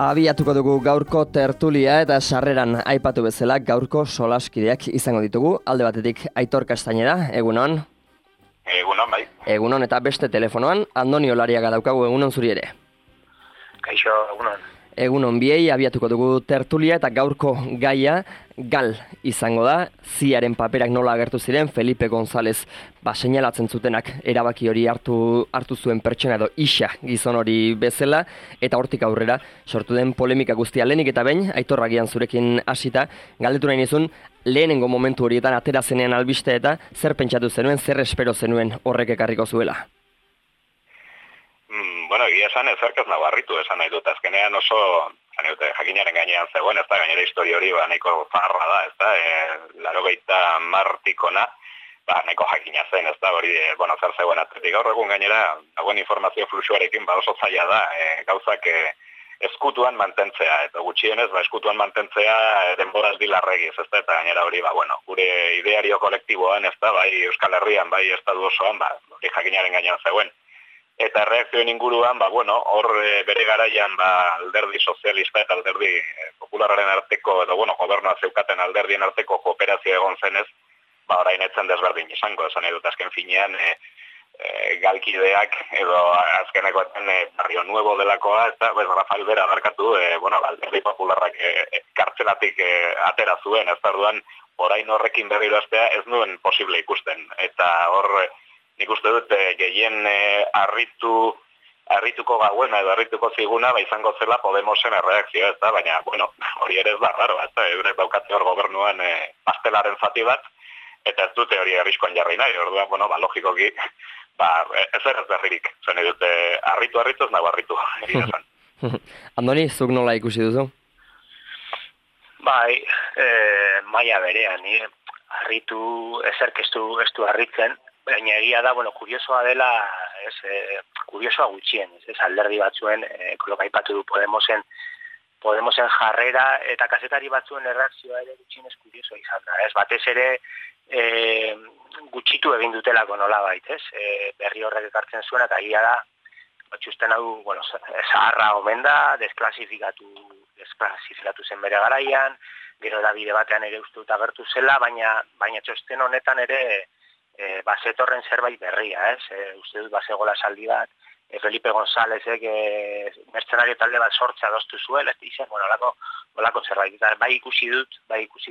Abiatuko dugu gaurko tertulia eta sarreran aipatu bezala gaurko solaskideak izango ditugu. Alde batetik Aitor Castañeda, egunon. Egunon, bai. Egunon eta beste telefonoan Andoni Olariaga daukagu, egunon zuri ere. Kaixo, egunon. Egunon biei, abiatuko dugu tertulia eta gaurko gaia gal izango da. Ziaren paperak nola agertu ziren, Felipe González seinalatzen zutenak erabaki hori hartu zuen pertsona edo isa gizon hori bezala, eta hortik aurrera sortu den polemika guztia lehenik eta behin, Aitor agian zurekin hasita, galdetu nahi nizun, lehenengo momentu horietan atera zenean albiste eta zer pentsatu zenuen, zer espero zenuen horrek ekarriko zuela? Bueno, egia esan ezerkez nago harritu esan nahi dut, azkenean oso jakinaren gainean zegoen, ez da, gainera historia hori nahiko zaharra da, ez da, 80 nahiko jakina zen, ez da, hori, zer zegoen atletik. Gaur egun gainera, dagoen informazio fluxuarekin oso zaila da, gauzak eskutuan mantentzea, eta gutxienez, eskutuan mantentzea denboraldi larregiz, ez da, eta gainera hori, gure ideario kolektiboan, ez da, bai Euskal Herrian, bai Estatu osoan, hori jakinaren gainean zegoen. Eta reakzioen inguruan, hor bere garaian alderdi sozialista eta alderdi popularraren arteko, edo gobernua zeukaten alderdien arteko kooperazio egon zenez, orain etzen desberdin izango, esan edut azken finean, galkideak edo azkenekoetan Barrio Nuevo delakoa, eta Rafael Bera barkatu, alderdi popularrak kartzelatik atera zuen, ez da orduan, orain horrekin berriro hastea ez nuen posible ikusten, eta hor nik uste dut gehien harrituko gauen edo harrituko ziguna izango zela Podemosen erreakzioa, ez da, baina, hori ere ez da, raro, ez da, eurek daukate hor gobernuan pastelaren zati bat, eta ez dute hori arriskoan jarri nahi, orduan, logikoki, ez berririk, zen edute harritu ez nago harritu, egia esan. Andoni, zuk nola ikusi duzu? Bai, maila berean, harritu ezerk ez du harritzen, baina egia da, kuriosoa dela, kuriosoa gutxien, alderdi batzuen, kolok aipatu du Podemosen jarrera, eta kazetari batzuen erreakzioa ere gutxienez kuriosoa izan da, batez ere gutxitu egin dutelako nolabait, berri horrek ekartzen zuen, eta egia da, batxusten hau, zaharra omen da, desklasifikatu zen bere garaian, gero edabide batean ere uste dut agertu zela, baina txosten honetan ere zetorren zerbait berria, uste dut zegoela esaldi bat, Felipe Gonzálezek mercenario talde bat sortza adostu zuen, izan, olako zerbait, eta bai ikusi dut,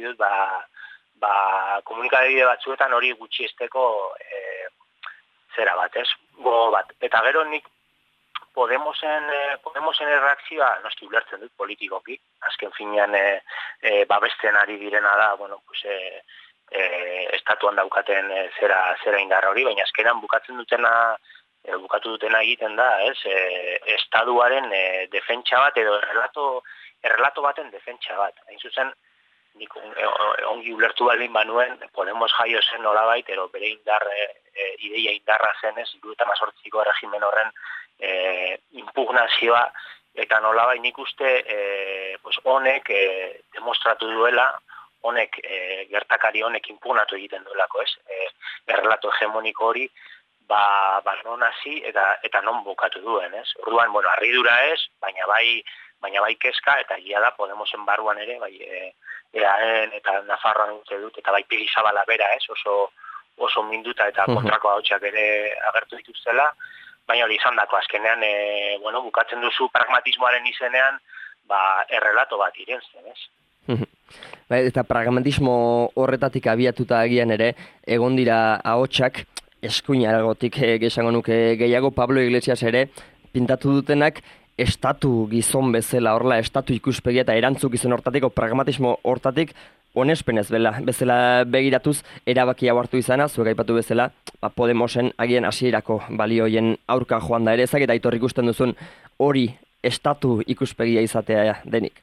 komunikabide batzuetan hori gutxiesteko zera bat, gogo bat, eta gero nik Podemosen erreakzioa noski ulertzen dut politikoki, azken finean babesten ari direna da, estatuan daukaten zera indarra hori, baina azkenan bukatu dutena egiten da, estatuaren defentsa bat edo errelato baten defentsa bat. Hain zuzen, nik ongi ulertu baldin banuen, Podemos jaio zen nolabait, ero bere ideia indarra zenez, 78ko erregimen horren impugnazioa, eta nolabait nik uste honek demostratu duela, honek gertakari honek impugnatu egiten duelako, errelato hegemoniko hori non hasi eta non bukatu duen, Orduan, harridura baina bai kezka, eta egia da Podemosen barruan ere, EAN eta Nafarroan uste dut, eta bai Pegi Zabala bera, oso minduta eta kontrako ahotsak ere agertu dituztela, baina hori izan dako azkenean, bukatzen duzu pragmatismoaren izenean, errelato bat irentzen, Eta pragmatismo horretatik abiatuta agian ere, egon dira ahotsak, eskuinaragotik esango nuke gehiago, Pablo Iglesias ere, pintatu dutenak, estatu gizon bezala, horrela, estatu ikuspegia eta erantzukizun hortatiko, pragmatismo hortatik, onespenez bezala begiratuz, erabaki hau hartu izana, zuek aipatu bezala, Podemosen agian hasierako balioien aurka joan da ere, ezak eta Aitor ikusten duzun hori estatu ikuspegia izatea denik.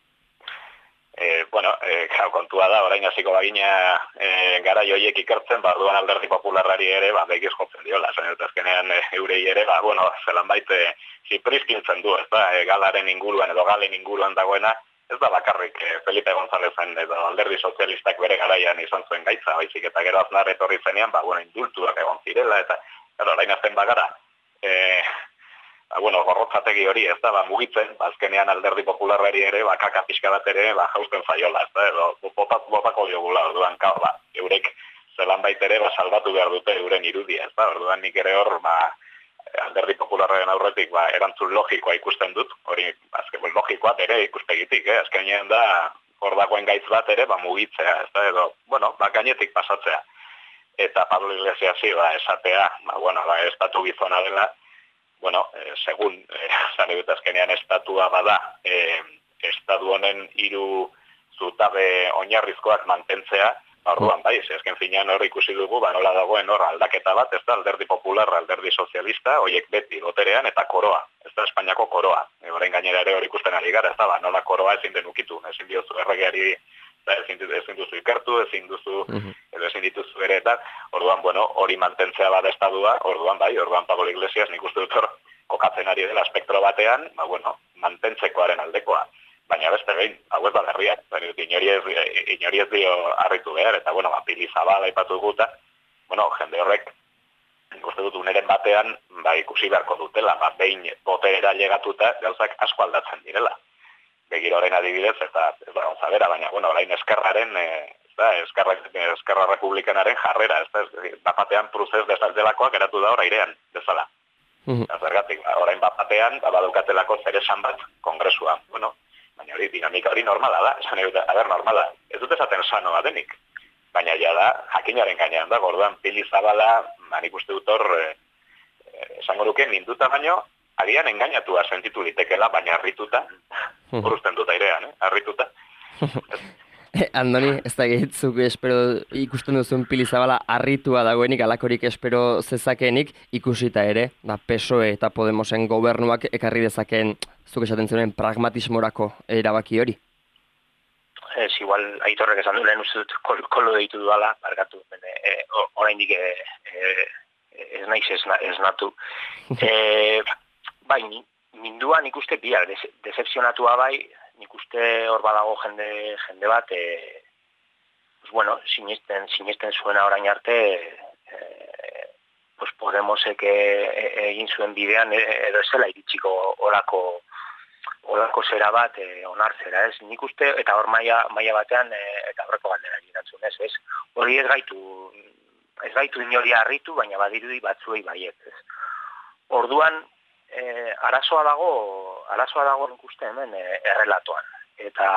Kontua da, orain hasiko bagina gara joiek ikertzen, orduan alderdi popularrari ere, begiz jotzen diola, azkenean eurei ere, zelan baite ziprizkintzen du, ez da, galaren inguruan edo galen inguruan dagoena, ez da bakarrik Felipe Gonzálezen edo alderdi sozialistak bere garaian izan zuen gaitza, baizik eta gero Aznar etorri zenean, indultuak egon zirela, eta orain azten bagara, gorrotzategi hori, ez da, mugitzen, azkenean Alderdi Popularrari ere, kaka pixka bat ere, jausten zaiola, ez da, edo, botako diogula, orduan, eurek zelan baitere, salbatu behar dute euren irudia, ez da, orduan nik ere hor, Alderdi Popularraren aurretik, erantzun logikoa ikusten dut, hori, azken, logikoa bere ikuspegitik, azkenean da, hor dagoen gaitz bat ere, mugitzea, ez da, edo, gainetik pasatzea. Eta Pablo Iglesiasi, esatea, estatu gizona dela, segun, zare dut azkenean estatua bada, estatu honen 3 zutabe oinarrizkoak mantentzea, orduan bai, azken finean hor ikusi dugu, nola dagoen hor aldaketa bat, ez da, Alderdi Popular, Alderdi Sozialista, horiek beti boterean eta koroa, ez da, Espainiako koroa. Orain gainera ere hor ikusten ari gara, ez da, nola koroa ezin den ukitu, ezin diozu erregeari, ezin duzu ikertu, ezin dituzu ere eta, orduan, hori mantentzea bada estadua, orduan Pablo Iglesias nik uste dut hor kokatzen ari dela espektro batean, mantentzekoaren aldekoa. Baina beste behin, hau ez da berriak, inori ez dio harritu behar, eta, Pili Zabala aipatu duguta, jende horrek, ikuste dut uneren batean, ikusi beharko dutela, behin boteera llegatuta, gauzak asko aldatzen direla. Begiroren adibidez, eta ez da gauza bera, baina, orain eskerraren, eskerra republikanaren jarrera, bapatean prozes desaldelakoak eratu da hor airean, bezala. Zergatik, orain bapatean, badukatelako zer esan bat kongresua, baina hori dinamika hori normala da, esan eguta, normala, ez dut esaten sanoa denik, baina ja da, jakinaren gainean da, gorduan Pili Zabala, nik uste dut hor, esango duke, minduta baino, agian engainatua sentitu litekela, baina harrituta, uruzten dut airean, harrituta. Andoni, ez da gehitzuk ikusten duzun Pili Zabala harritua dagoenik, alakorik espero zezakeenik, ikusita ere, PSOE eta Podemosen gobernuak ekarri dezakeen, zuk esaten zuen, pragmatismorako erabaki hori? Ez, igual, Aitorrek esan du, lehen uste dut, kolo deitu duala, barkatu, oraindik ez naiz ez natu. Bai, minduan ikuste bihar, decepzionatua bai, nik uste hor badago jende bat, sinisten zuena orain arte, Podemosek egin zuen bidean, edo ez zela iritsiko olako zera bat onartzera, ez? Nik uste, eta hor maila batean, eta horreko galdera erantzun, ez? Hori ez gaitu inori harritu, baina badirudi batzuei baiet, ez? Orduan, arazoa dago nik uste hemen errelatoan. Eta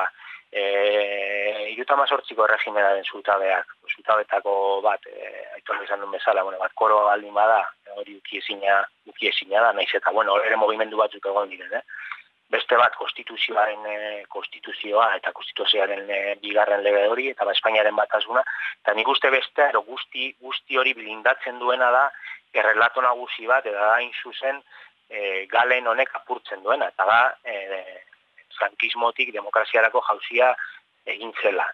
18ko erregimenaren zutabetako bat, Aitor izan duen bezala, bat koroa baldin bada, hori ukiezina da, naiz eta, ere mugimendu batzuk egon diren, Beste bat konstituzioa eta konstituzioaren bigarren lege hori, eta Espainiaren batasuna, eta nik uste beste, guzti hori blindatzen duena da, errelato nagusi bat, eta da, hain zuzen, galen honek apurtzen duena, eta da, frankismotik demokraziarako jauzia egin zela.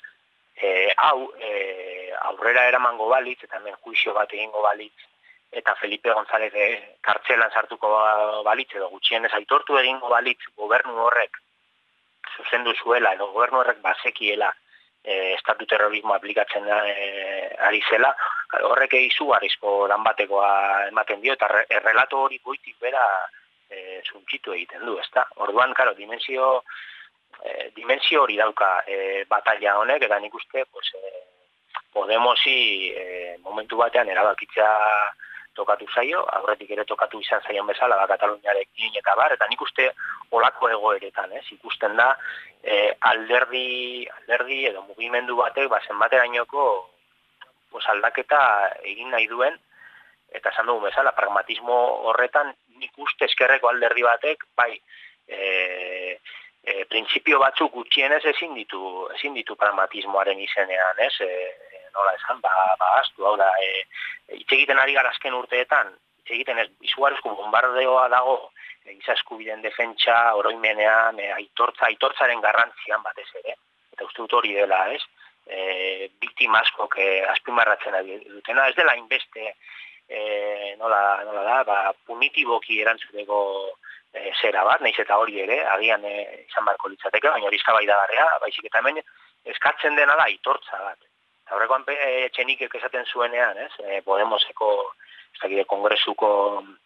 Aurrera eramango balitz, eta hemen juizio bat egingo balitz, eta Felipe González kartzelan sartuko balitz, edo gutxienez aitortu egingo balitz gobernu horrek zuzendu zuela, edo gobernu horrek bazekiela estatu terrorismo aplikatzen ari zela, horrek izugarrizko lan batekoa ematen dio, eta errelato hori goitik bera zuntxitu egiten du, ezta? Orduan, karo, dimensio hori dauka batalla honek, eta nik uste, Podemosi momentu batean erabakitza tokatu zaio, aurretik ere tokatu izan zaion bezala, Kataluniarekin eta bar, eta nik uste olako egoeretan, ikusten da, alderdi edo mugimendu batek, zenbaterainoko aldaketa egin nahi duen, eta esan dugu bezala, pragmatismo horretan, nik uste eskerreko alderdi batek, bai, printzipio batzuk gutxienez ezin ditu pragmatismoaren izenean, nola esan, astu, hau da, hitz egiten ari gara azken urteetan, hitz egiten ez, izugarrizko bombardeoa dago, giza eskubideen defentsa, oroimenean, aitortzaren garrantzian batez ere, eta uste dut hori dela, ez? Biktima askok azpimarratzen dutena, ez dela inbeste, nola da, punitiboki erantzuteko zera bat, nahiz eta hori ere, agian izan barko litzateke, baina hori eztabaidagarria, baizik eta hemen eskatzen dena da aitortza bat. Aurrekoan Etxenikek esaten zuenean, Podemoseko kongresuko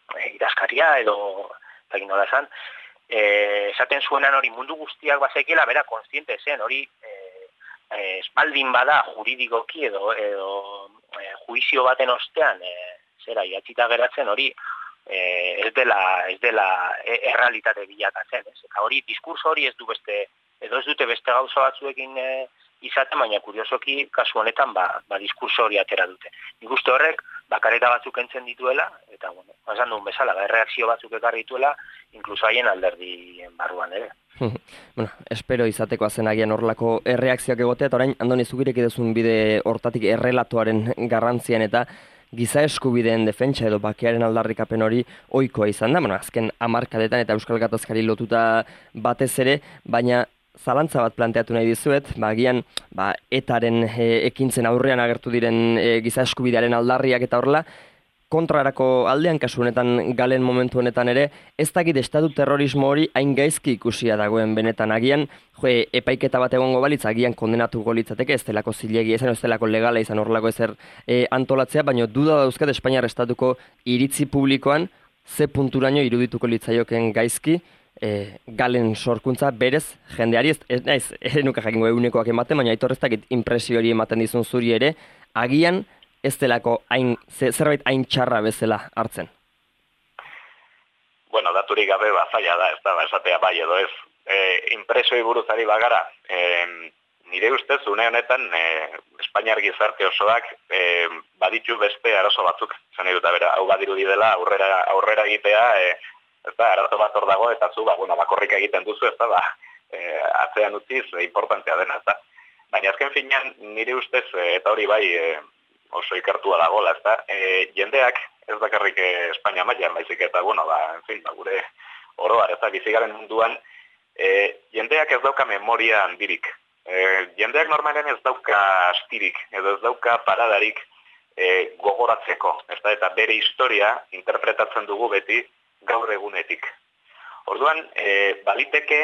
idazkaria edo zakin nola esan, esaten zuenan hori mundu guztiak bazekiela, bera, konstiente zen, hori espaldin bada juridikoki edo juizio baten ostean, zera, idatzita geratzen hori, ez dela errealitate bilakatzen, ez? Eta hori, diskurso hori ez dute beste gauza batzuekin izaten, baina kuriosoki kasu honetan diskurso hori atera dute. Nik uste horrek, bakareta batzuk entzen dituela, eta, bueno, esan duen bezala, erreakzio batzuk ekarri dituela, inkluso haien alderdien barruan ere. Bueno, espero izateko azen agian horrelako erreakzioak egotea, eta orain, Andoni, zugirek eduzun bide hortatik errelatoaren garrantzian eta giza eskubideen defentsa edo bakearen aldarrikapen hori ohikoa izan da, bueno, azken hamarkadetan eta Euskal Gatazkari lotuta batez ere, baina zalantza bat planteatu nahi dizuet, agian etaren ekintzen aurrean agertu diren giza eskubidearen aldarriak eta horrela, kontrarako aldean kasu honetan galen momentu honetan ere, ez dakit estatu terrorismo hori hain gaizki ikusia dagoen benetan agian, epaiketa bat egongo balitz, agian kondenatuko litzateke, ez delako zilegi izan, ez delako legala izan horrelako ezer antolatzea, baina duda dauzkat Espainiar estatuko iritzi publikoan, ze punturaino irudituko litzaioken gaizki, galen sorkuntza berez jendeari, ez nuka jakingo egunekoak ematen, baina aitor ez dakit impresio hori ematen dizun zuri ere, agian ez delako zerbait hain txarra bezala hartzen. Bueno, daturik gabe zaila da, ez da, esatea bai edo ez. Impresioi buruzari bagara, nire ustez, une honetan, Espainiar gizarte osoak baditu beste arazo batzuk. Zan dut, hau badirudi dela aurrera egitea, ez da, arazo bat hor dago, eta zu, bakorrik egiten duzu, ez da, atzean utziz, importantea dena, ez da. Baina azken finean, nire ustez, eta hori bai, oso ikertua dagoela, ez da, jendeak, ez bakarrik Espainia mailan baizik eta, gure oroar, ez da, bizigaren munduan, jendeak ez dauka memoria handirik. Jendeak normalen ez dauka astirik, edo ez dauka paradarik gogoratzeko, ez da, eta bere historia interpretatzen dugu beti gaur egunetik. Orduan, baliteke,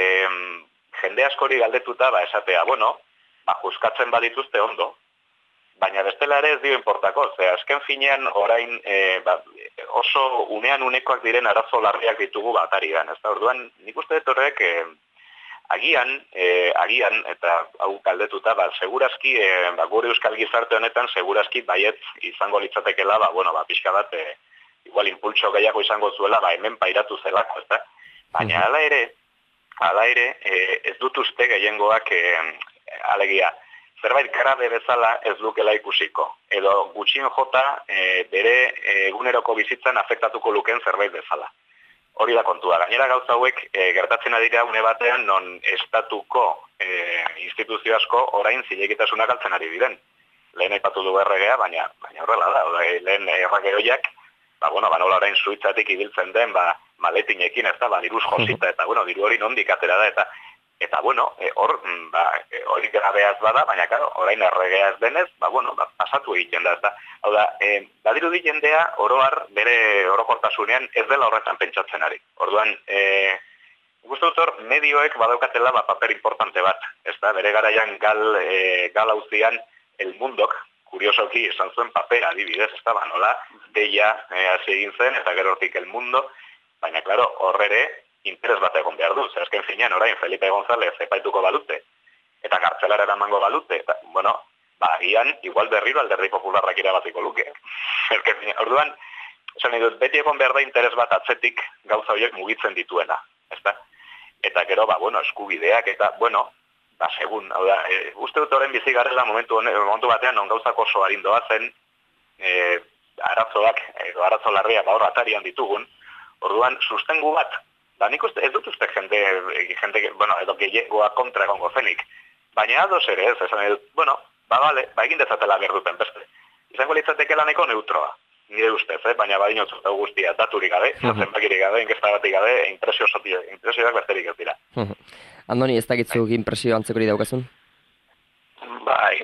jende askori galdetuta, esatea, juzkatzen badituzte ondo, baina bestela ere ez dio inportako, azken finean orain oso unean unekoak diren arazo larriak ditugu batarigan, ez da, orduan nik uste dut horrek agian, eta hau galdetuta, segurazki, gure euskal gizarte honetan, segurazki baiet izango litzatekela, pixka bat, igual impultso gehiago izango zuela, hemen pairatu zelako, ez da, baina hala ere, ez dut uste gehiengoak alegia, zerbait grabe bezala ez lukela ikusiko. Edo gutxien jota bere eguneroko bizitzan afektatuko luken zerbait bezala. Hori da kontua. Gainera gauza hauek gertatzen adira une batean non estatuko instituzio asko orain zilegitasunak galtzen ari diren. Lehen aipatu du erregea, baina horrela da. Lehen errege horiek, nola orain suitzatik ibiltzen den, maletinekin, ez da, diruz josita, eta diru hori nondik atera da, eta hori grabeaz bada, baina, orain erregeaz denez, pasatu egiten da, ez da. Hau da, badirudi jendea, oroar, bere orokortasunean, ez dela horretan pentsatzen ari. Orduan, guztu dut hor, medioek badaukatela paper importante bat, ez da, bere garaian gal hauzian, El Mundok, kuriosoki, izan zuen paper adibidez, ez da, nola, deia hasi egin zen, eta gero hortik El Mundo, baina, hor ere, interes bat egon behar du. Azken finean, orain, Felipe González epaituko balute, eta kartzelara eramango balute, eta, agian, igual berriro alderdi popularrak irabaziko luke. Orduan, esan dut, beti egon behar da interes bat atzetik gauza horiek mugitzen dituena, ezta? Eta gero, eskubideak, eta, segun, hau da, uste dut orain bizi garela momentu batean, non gauzak oso arindoa zen, arazoak, edo arazo larria, hor atarian ditugun, orduan, sustengu bat, nik uste, ez dut uste jende, edo gehiagoa kontra egongo zenik. Baina ados ere ez, esan dut, egin dezatela berduten beste. Izango litzatekela nahiko neutroa, nire ustez, baina badinotzu eta guztia daturik gabe, zenbakirik gabe, inkesta batik gabe, impresioak besterik ez dira. Andoni, ez dakitzu impresio antzekori daukazun? Bai,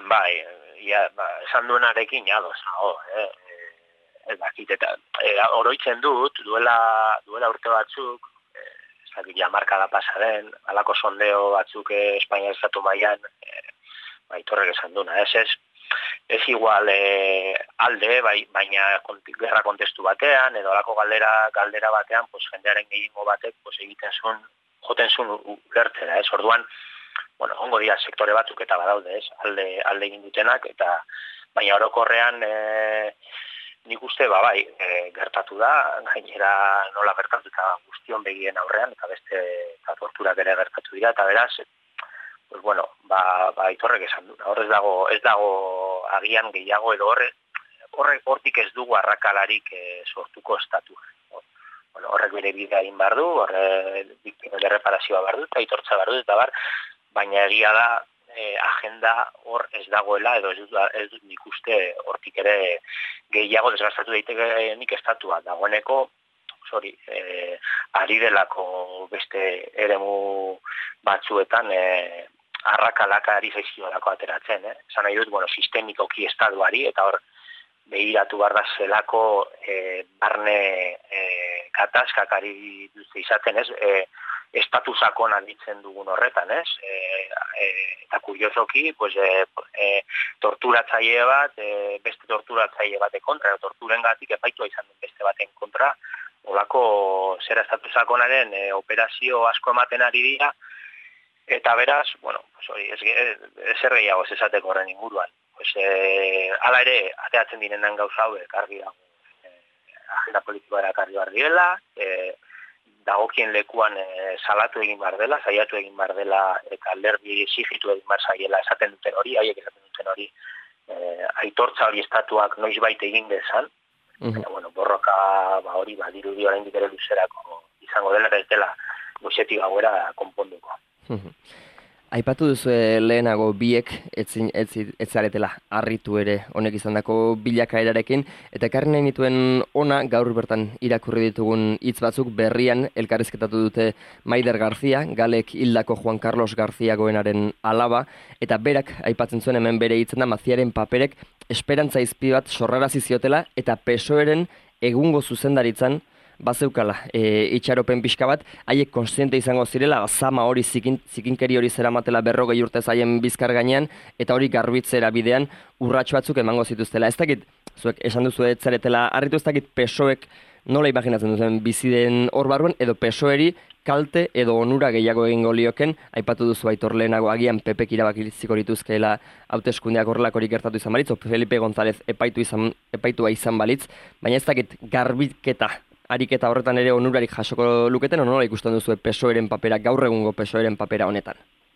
esan duenarekin ados, ez dakit, eta oroitzen dut, duela urte batzuk, ez dakit jamarkada pasa den, alako sondeo batzuk Espainia estatu mailan, itorrek esan duna, ez, ez igual alde, baina gerra kontestu batean, edo alako galdera batean, pues, jendearen gehiengo batek pues, joten zuen ulertzera, ez? Orduan, bueno, ongo dira sektore batzuk eta badaude, ez? Alde egin dutenak, eta baina orokorrean nik uste, bai, gertatu da, gainera nola gertatu eta guztion begien aurrean, eta beste eta torturak ere gertatu dira, eta beraz, pues bueno, aitorrek esan du. Hor ez dago agian gehiago edo hortik ez dugu arrakalarik sortuko estatua. Bueno, horrek bere bidea egin behar du, biktimen erreparazioa behar du, eta aitortza behar du, eta baina egia da agenda hor ez dagoela, edo ez dut nik uste hortik ere gehiago desgastatu daitekenik estatua. Dagoeneko, ari delako beste eremu batzuetan arrakalaka ari zaizkiolako ateratzen. Esan nahi dut, sistemikoki estaduari, eta hor behiratu behar da zelako barne katazkak ari duzte izaten, estatusakon handitzen dugun horretan, eta kuriosoki, torturatzaile bat, beste torturatzaile bate kontra, torturengatik epaitua izan den beste baten kontra, olako zera estatusakonaren operazio asko ematen ari dira, eta beraz, ezer gehiago ez esateko horren inguruan. Hala ere, ateatzen direnan gauza hauek argi dago, agenda politikoa argi behar direla, dagokien lekuan salatu egin behar dela, saiatu egin behar dela, eta alderdi exigitu egin behar zaiela esaten duten hori, haiek esaten duten hori, aitortza hori estatuak noizbait egin dezan, eta borroka hori dirudi oraindik ere luzerako izango dela, ez dela goizetik gauera konponduko. Aipatu duzu lehenago biek ez zaretela harritu ere honek izandako bilakaerarekin, eta ekarri nahi nituen ona gaur bertan irakurri ditugun hitz batzuk berrian elkarrizketatu dute Maider Garzia, Galek hildako Juan Carlos Garzia goenaren alaba, eta berak aipatzen zuen hemen bere hitzen da Maziaren paperek esperantza izpi bat sorrarazi ziotela, eta PSOEren egungo zuzendaritzan bazeukala itxaropen pixka bat, haiek konstiente izango zirela, zama hori zikinkeri hori zeramatela 40 urte zaien bizkar gainean, eta hori garbitzera bidean urratxo batzuk emango zituztela. Ez dakit, zuek esan duzu ez zaretela harritu, ez dakit PSOEk nola imaginatzen duten biziden hor barruan, edo PSOEri kalte edo onura gehiago egingo lioken, aipatu duzu Aitor lehenago agian Pepek irabakiziko lituzkeela hauteskundeak horrelakorik gertatu izan balitz, o Felipe González epaitua izan balitz, baina ez dakit garbiketa ariketa horretan ere onurarik jasoko luketen, nola ikusten duzu PSOEren papera, gaur egungo PSOEren papera honetan?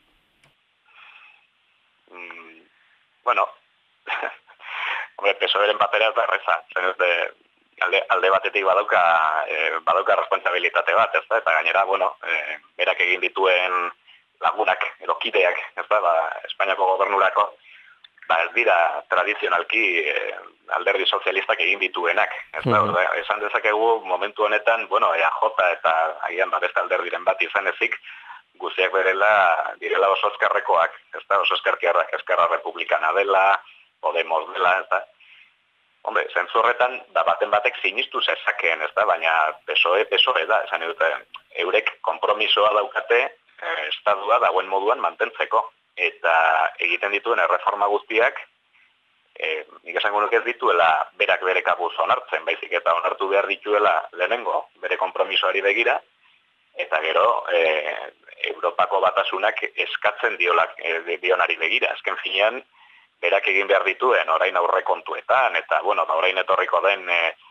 PSOEren papera ez da erreza, alde batetik badauka responsabilitate bat, ez da, eta gainera, berak egin dituen lagunak, edo kideak, ez da, Espainiako gobernurako, ez dira tradizionalki alderdi sozialistak egin dituenak. Esan dezakegu momentu honetan, EAJ eta agian beste alderdiren bat izan ezik, guztiak direla oso ezkerrekoak, oso ezkerra republikana dela, Podemos dela, ez da. Hombre, zentzu horretan, baten batek sinistu zezakeen, ez da, baina PSOE da, esan dute, eurek konpromisoa daukate, estatua dagoen moduan mantentzeko. Eta egiten dituen erreforma guztiak, nik esango nuke ez dituela berak bere kabuz onartzen, baizik eta onartu behar dituela lehenengo bere konpromisoari begira, eta gero Europako batasunak eskatzen dionari begira. Azken finean, berak egin behar dituen orain aurrekontuetan, eta orain etorriko den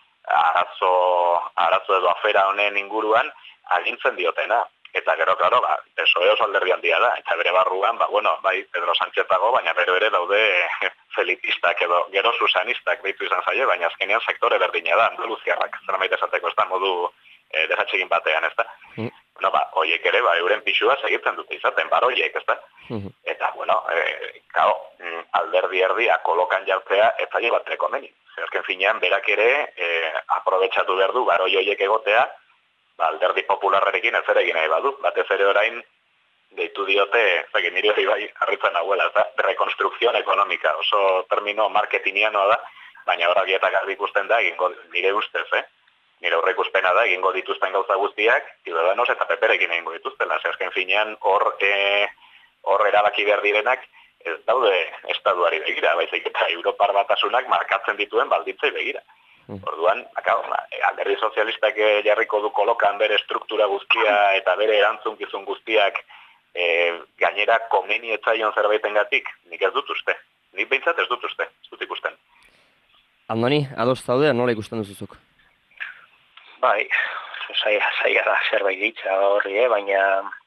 arazo edo afera honen inguruan agintzen diotena. Eta gero, klaro, PSOE oso alderdi handia da, eta bere barruan, bai Pedro Sánchez dago, baina bere daude felipistak edo gero susanistak deitu izan zaie, baina azkenean sektore berdina da, andaluziarrak, zera maite esateko, ez da modu desatxegin batean, ez da. Hoiek ere, euren pixua segitzen dute izaten, hoiek, ez da. Eta, alderdi erdia kolokan jartzea, ez zaie bat rekomeni. Zerken finean, berak ere, aprobetxatu behar du, hoiek egotea, alderdi popularrekin ez ere egin nahi badu. Batez ere orain deitu diote, niri hori bai harritzen nahuela, rekonstrukzion ekonomika, oso termino marketingianoa da, baina horragietak garbi ikusten da, nire ustez, nire aurreikuspena da, egingo dituzten gauza guztiak, Ciudadanos eta PPrekin egingo dituztela, azken finean hor erabaki behar direnak, ez daude estatuari begira, baizik eta Europar Batasunak markatzen dituen baldintzei begira. Orduan, alderdi sozialistak jarriko du kolokan bere struktura guztia eta bere erantzunkizun guztiak gainera komeni etzaion zerbaitengatik, nik ez dut uste. Nik behintzat ez dut uste, ez dut ikusten. Andoni, ados zaude, nola ikusten duzuzuk? Bai, zaila da zerbait ditza horri, baina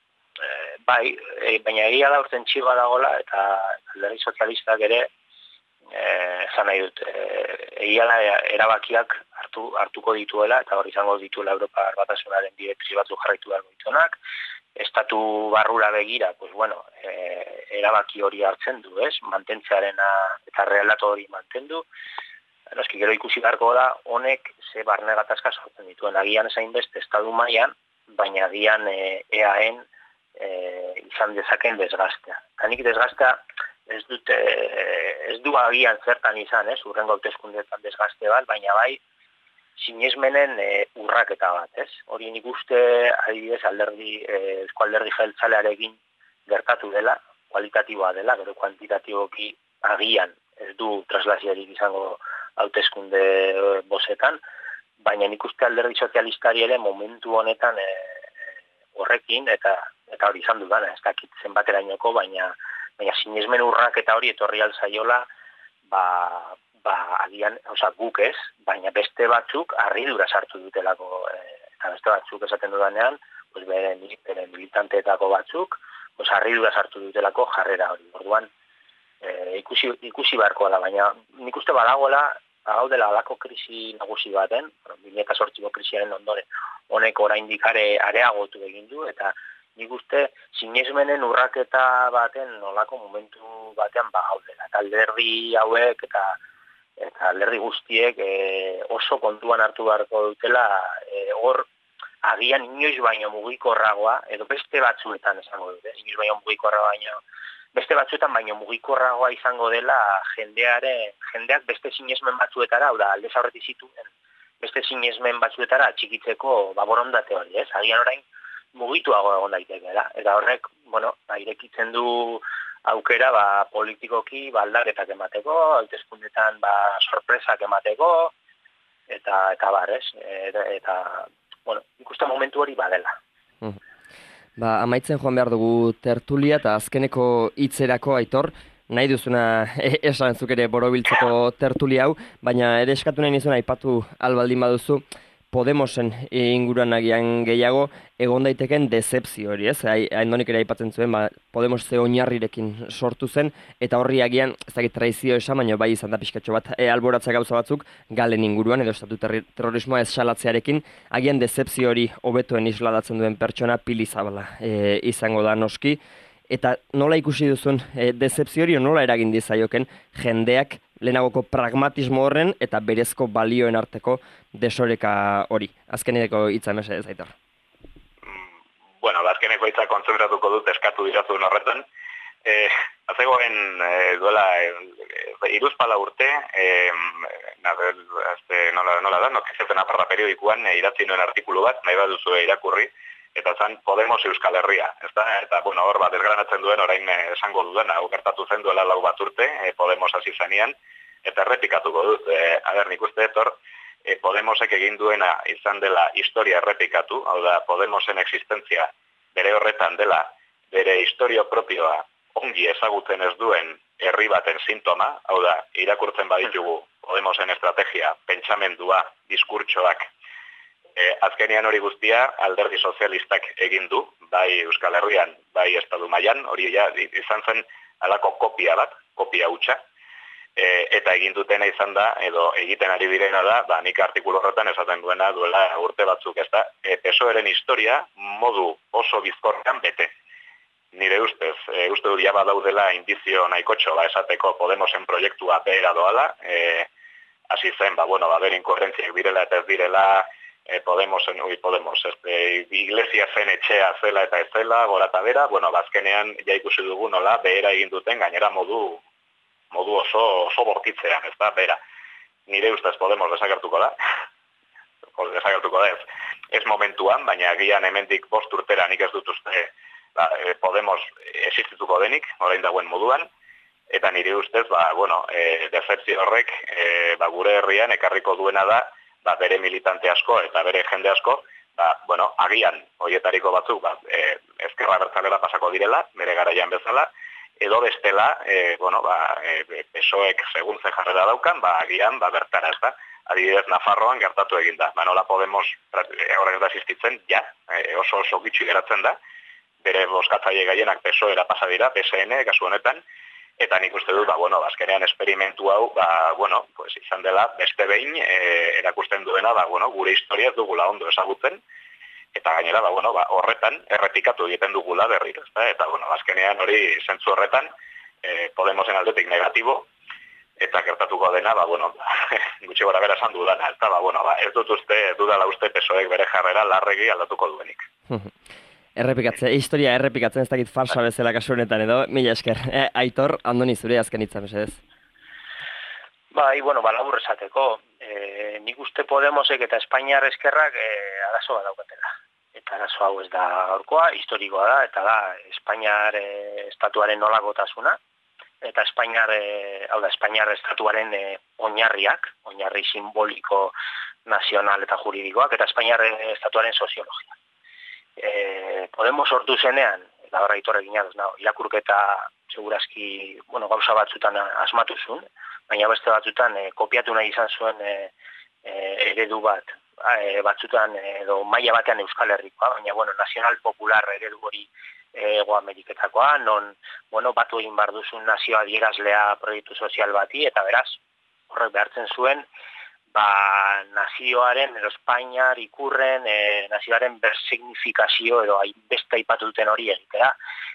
baina egia da urten txiba dagoela eta alderdi sozialistak ere zan nahi dut, egia da erabakiak hartuko dituela eta hori izango dituela Europar Batasunaren direktriz batzuk jarraitu beharko dituenak, estatu barrura begira, pues bueno, erabaki hori hartzen du, ez? Mantentzearena eta relato hori mantendu. Noski, gero ikusi beharko da, honek ze barne gatazka sortzen dituen. Agian esain beste estatu mailan, baina agian EAen izan dezaken desgastea. Tanik desgastea ez du agian zertan izan, ez? Urrengo hauteskundeetan desgaste bat, baina bai sinesmenen urraketa bat, ez? Hori nik uste, adibidez, Eusko Alderdi Jeltzalearekin gertatu dela, kualitatiboa dela, gero kuantitatiboki agian ez du traslaziorik izango hauteskunde bozetan, baina nik uste alderdi sozialistari ere momentu honetan horrekin, eta hori izan dudana, ez dakit zenbaterainoko, baina sinesmen urrak eta hori etorri alzaiola, agian, guk ez, baina beste batzuk harridura sartu dutelako, eta beste batzuk esaten dudanean, pues bere militanteetako batzuk, pues harridura sartu dutelako jarrera hori. Orduan, ikusi beharko da, baina nik uste badagoela alako krisi nagusi baten, 2008ko krisiaren ondoren, honek oraindik areagotu egin du, eta nik uste sinesmenen urraketa baten nolako momentu batean bagaudela. Eta alderdi hauek eta alderdi guztiek oso kontuan hartu beharko dutela, hor agian inoiz baino mugikorragoa, edo beste batzuetan esango dute, inoiz baino mugikorragoa baino, beste batzuetan baino mugikorragoa izango dela jendeak beste sinesmen batzuetara, hau da, aldez aurretik zituen, beste sinesmen batzuetara txikitzeko borondate hori, ez? Agian orain mugituago egon daitekeela, eta horrek, irekitzen du aukera politikoki aldaketak emateko, hauteskundetan sorpresak emateko, eta bar, ez? Eta ikusten momentu hori badela. Amaitzen joan behar dugu tertulia eta azkeneko hitzerako, Aitor, nahi duzuna esan zuk ere borobiltzeko tertulia hau, baina ere eskatu nahi nizuna aipatu albaldin baduzu, Podemosen inguruan agian gehiago egon daiteken dezepzio hori, ez? Aindonik ere aipatzen zuen, Podemos ze oinarrirekin sortu zen, eta horri agian, ez dakit traizio esan, baina bai izan da pixkatxo bat, alboratzea gauza batzuk, galen inguruan, edo estatu terrorismoa ez salatzearekin, agian dezepzio hori hobetoen isladatzen duen pertsona Pili Zabala izango da noski, eta nola ikusi duzun dezepzio hori, nola eragin dizaioken jendeak lehenagoko pragmatismo horren eta berezko balioen arteko desoreka hori. Azkeneko hitza mesedez, Aitor. Azkeneko hitza kontzentratuko dut eskatu dirazun horretan. Azegoen duela iruzpala urte, nola da, Notiziaten Aparra periodikoan idatzi nuen artikulu bat, nahi baduzu irakurri, eta zan Podemos Euskal Herria, ezta? Eta, hor bat desgranatzen duen, orain esango dudana, gertatu zen duela 4 bat urte, Podemos hasi zanean, eta errepikatuko dut. Nik uste etor, Podemosek egin duena izan dela historia errepikatu, hau da, Podemosen existentzia bere horretan dela, bere historio propioa ongi ezagutzen ez duen herri baten sintoma, hau da, irakurtzen baditugu Podemosen estrategia, pentsamendua, diskurtsoak, azkenean hori guztia alderdi sozialistak egin du, bai Euskal Herrian, bai estatu mailan, hori izan zen alako kopia bat, kopia hutsa, eta egin dutena izan da, edo egiten ari direna da, nik artikulu horretan esaten duena duela urte batzuk, ez da, PSOEren historia modu oso bizkorrean bete. Nire ustez, uste dut jaba daudela indizio nahikotxo, esateko Podemosen proiektua behera doala, hasi zen, bere inkoherentziak direla eta ez direla, Podemos, Iglesia zen etxea zela eta ez zela, gora eta bera, bazkenean ja ikusi dugu nola, behera egin duten, gainera modu oso bortitzean, ez da, bera. Nire ustez Podemos desagertuko da, ez momentuan, baina agian hemendik 5 urtera nik ez dut uste Podemos existituko denik, orain dagoen moduan, eta nire ustez, defezio horrek, gure herrian ekarriko duena da, bere militante asko eta bere jende asko, agian horietariko batzuk, ezkerra bertzalera pasako direla, bere garaian bezala, edo bestela, PSOEk segun ze jarrera daukan, agian, bertara, ez da. Adibidez, Nafarroan gertatu egin da. Nola Podemos horrek da existitzen, oso gitxi geratzen da, bere boskatzaile gaienak PSOEra pasa dira, PSN, kasu honetan, eta nik uste dut, azkenean esperimentu hau, izan dela, beste behin, erakusten duena, gure historia ez dugula ondo ezagutzen, eta gainera, horretan, errepikatu egiten dugula berriro, eta, azkenean hori zentzu horretan, Podemosen aldetik negatibo, eta gertatuko dena, gutxi gora bera esan dudana, eta, ez dut dudala uste PSOEk bere jarrera larregi aldatuko duenik. Historia errepikatzen ez dakit farsa bezala kasu honetan edo, mila esker. Aitor, Andoni zure azken hitza mesedez. Labur esateko. Nik uste Podemosek eta Espainiar eskerrak arazo bat daukatela. Eta arazo hau ez da gaurkoa, historikoa da, eta da Espainiar estatuaren nolakotasuna, eta Espainiar estatuaren oinarri simboliko, nazional eta juridikoak, eta Espainiar estatuaren soziologia. Podemos sortu zenean, eta horra itorrekin irakurketa segurazki, gauza batzutan asmatu zuen, baina beste batzutan kopiatu nahi izan zuen eredu batzutan edo maila batean Euskal Herrikoa, baina nazional popular eredu hori Hego Ameriketakoa, non batu egin behar duzun nazioa adierazlea proiektu sozial bati, eta beraz, horrek behartzen zuen, nazioaren, edo Espainiar ikurren, nazioaren bersignifikazio edo beste aipatu duten hori egitea,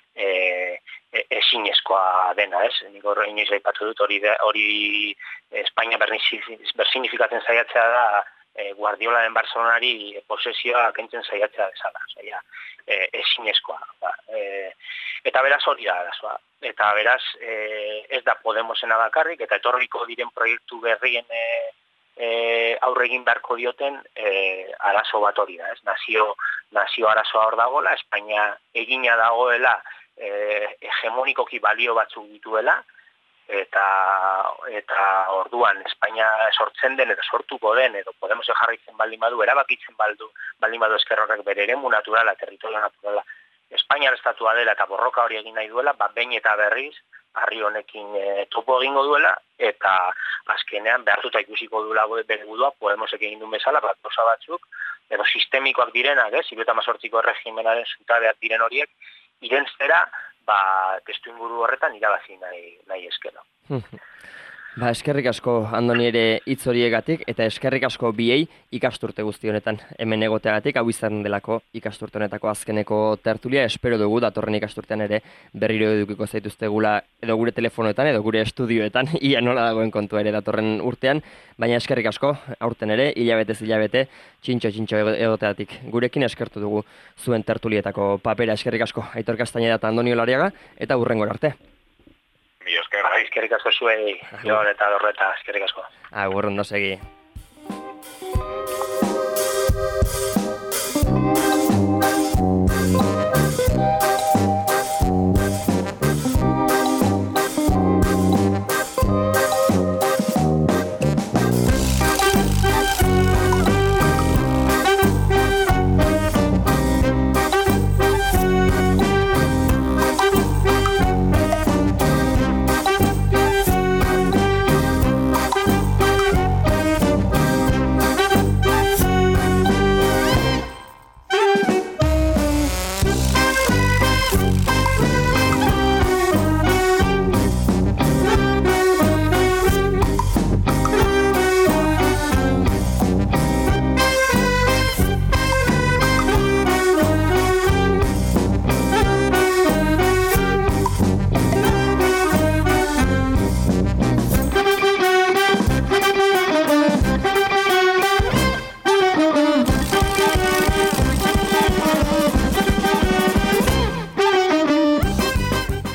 ezinezkoa dena, ez? Nik inoiz aipatu dut hori Espainia bersignifikatzen saiatzea da Guardiolaren Barcelonari posesioa kentzen saiatzea bezala, ezinezkoa. Eta beraz hori da arazoa. Eta beraz ez da Podemosena bakarrik, eta etorriko diren proiektu berrien aurre egin beharko dioten arazo bat hori da, ez? Nazio arazoa hor dagoela, Espainia egina dagoela hegemonikoki balio batzuk dituela, eta orduan Espainia sortzen den edo sortuko den edo Podemosek jarraitzen baldin badu, erabakitzen baldin badu ezker horrek bere eremu naturala, territorio naturala, Espainiar estatua dela eta borroka hori egin nahi duela, behin eta berriz harri honekin topo egingo duela, eta azkenean behartuta ikusiko duela bere burua Podemosek egin duen bezala, gauza batzuk, edo sistemikoak direnak, 78ko erregimenaren zutabeak diren horiek, irentzera, testu inguru horretan irabazi nahi eskero. Eskerrik asko Andoni ere hitz horiegatik, eta eskerrik asko biei ikasturte guzti honetan hemen egoteagatik, hau izan delako ikasturte honetako azkeneko tertulia, espero dugu datorren ikasturtean ere berriro edukiko zaituztegula edo gure telefonoetan edo gure estudioetan, ia nola dagoen kontua ere datorren urtean, baina eskerrik asko aurten ere, hilabete, txintxo egoteagatik. Gurekin eskertu dugu zuen tertulietako papera, eskerrik asko Aitor Castañeda eta Andoni Olariaga, eta hurrengora arte. Eskerrik asko zuei, Jon eta Dorreta, eskerrik asko. Agur, ondo segi.